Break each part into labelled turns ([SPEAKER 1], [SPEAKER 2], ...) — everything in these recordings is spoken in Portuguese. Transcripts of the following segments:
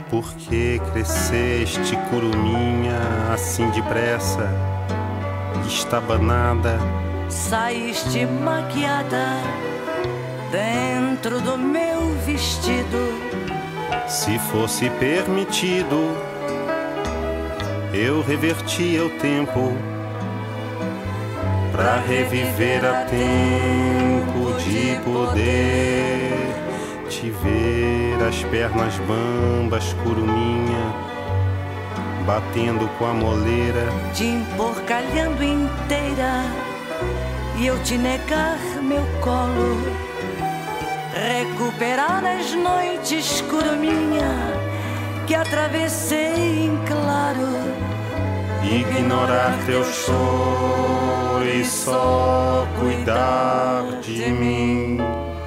[SPEAKER 1] Por que cresceste, curuminha, assim depressa, estabanada?
[SPEAKER 2] Saíste maquiada dentro do meu vestido.
[SPEAKER 1] Se fosse permitido, eu revertia o tempo pra reviver a tempo de poder te ver as pernas bambas, curuminha, batendo com a moleira,
[SPEAKER 2] te emporcalhando inteira e eu te negar meu colo, recuperar as noites, curuminha, que atravessei em claro,
[SPEAKER 1] ignorar teu choro e só cuidar de mim.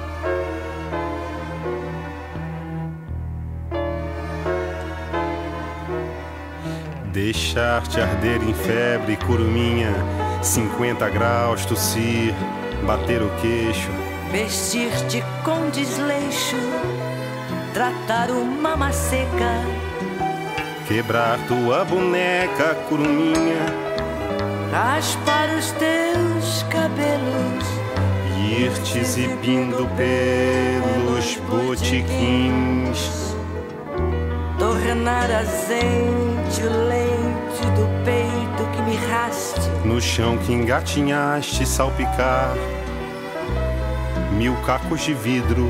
[SPEAKER 1] Deixar-te arder em febre, curuminha, 50 graus, tossir, bater o queixo,
[SPEAKER 2] vestir-te com desleixo, tratar uma maceca,
[SPEAKER 1] quebrar tua boneca, curuminha,
[SPEAKER 2] raspar os teus cabelos,
[SPEAKER 1] ir-te exibindo pelos botiquins,
[SPEAKER 2] tornar azente o leite do peito que me raste,
[SPEAKER 1] no chão que engatinhaste, salpicar 1000 cacos de vidro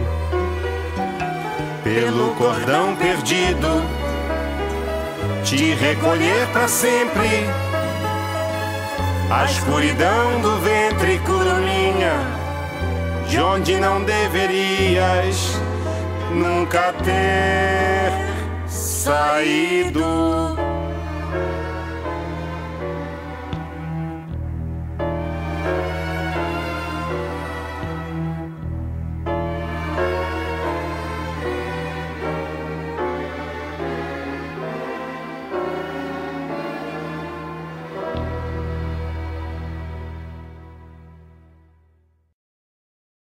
[SPEAKER 1] pelo cordão perdido, te recolher pra sempre a escuridão do ventre, curuminha, de onde não deverias nunca ter saído.